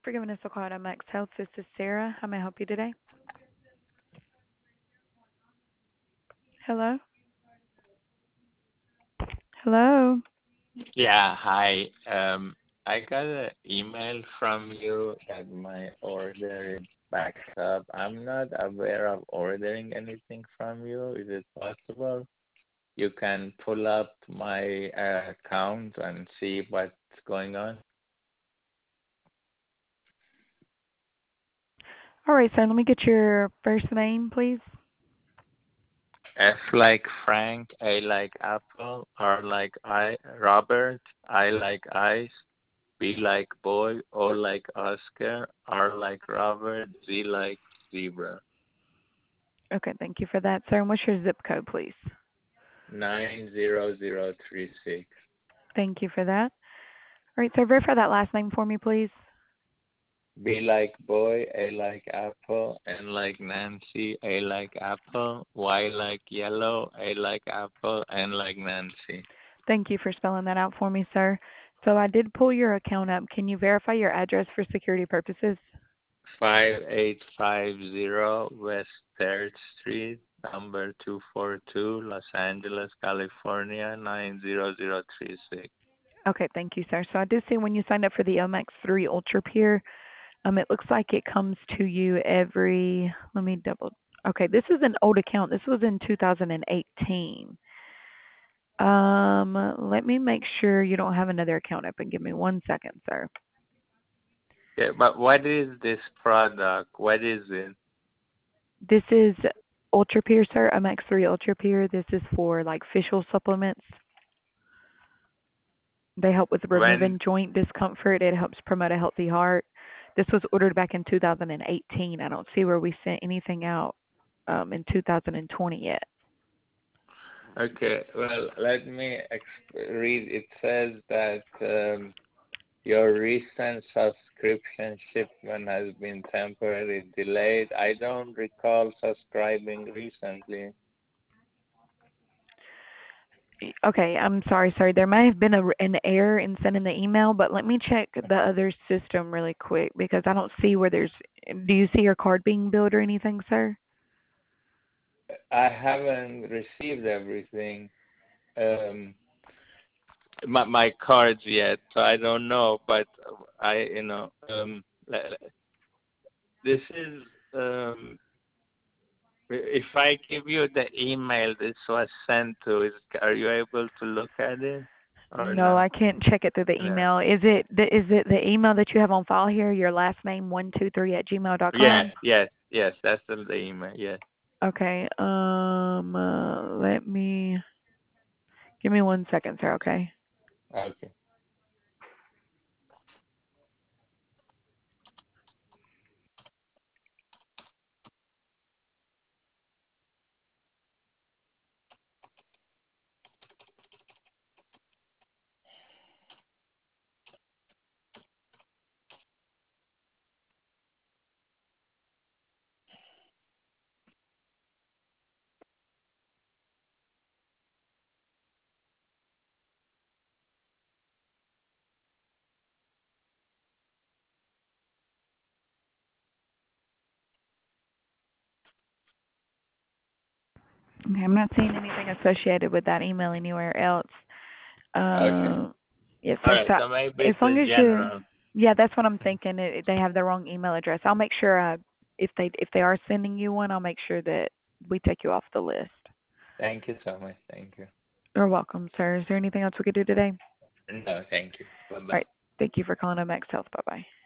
For giving us a call at Max Health. This is Sarah. How may I help you today? Hello? Hello? Yeah, hi. I got an email from you that my order is backed up. I'm not aware of ordering anything from you. Is it possible you can pull up my account and see what's going on? All right, sir. Let me get your first name, please. F like Frank, A like Apple, R like Robert, I like ice, B like boy, O like Oscar, R like Robert, Z like zebra. Okay, thank you for that, sir. And what's your zip code, please? 90036. Thank you for that. All right, sir. Verify that last name for me, please. B like boy, A like apple, N like Nancy, A like apple, Y like yellow, A like apple, N like Nancy. Thank you for spelling that out for me, sir. So I did pull your account up. Can you verify your address for security purposes? 5850 West 3rd Street, number 242, Los Angeles, California, 90036. Okay, thank you, sir. So I do see when you signed up for the Omax 3 Ultra Pure, it looks like it comes to you every, let me double. Okay, this is an old account. This was in 2018. Let me make sure you don't have another account open. Give me 1 second, sir. Yeah, but what is this product? What is it? This is Ultra Pure, sir. Omax 3 Ultra Pure. This is for like fish oil supplements. They help with When removing joint discomfort. It helps promote a healthy heart. This was ordered back in 2018. I don't see where we sent anything out in 2020 yet. Okay, well, let me read. It says that your recent subscription shipment has been temporarily delayed. I don't recall subscribing recently. Okay, I'm sorry, sir. There may have been an error in sending the email, but let me check the other system really quick because I don't see where there's. Do you see your card being billed or anything, sir? I haven't received everything, um, my cards yet, so I don't know. But this is if I give you the email this was sent to, are you able to look at it or No, no? I can't check it through the Yeah. email. Is it the email that you have on file here? Your last name 123 at gmail dot Yes, com. yes, yes. That's the email. Yes. Okay. Let me give me 1 second, sir. Okay. Okay. Okay. I'm not seeing anything associated with that email anywhere else. Okay. Uh, yes, All sir. right. So So maybe as it's long a as you, general. yeah, that's what I'm thinking. They have the wrong email address. I'll make sure if they are sending you one, I'll make sure that we take you off the list. Thank you so much. Thank you. You're welcome, sir. Is there anything else we could do today? No, thank you. Bye All bye. right. Thank you for calling Max Health. Bye bye.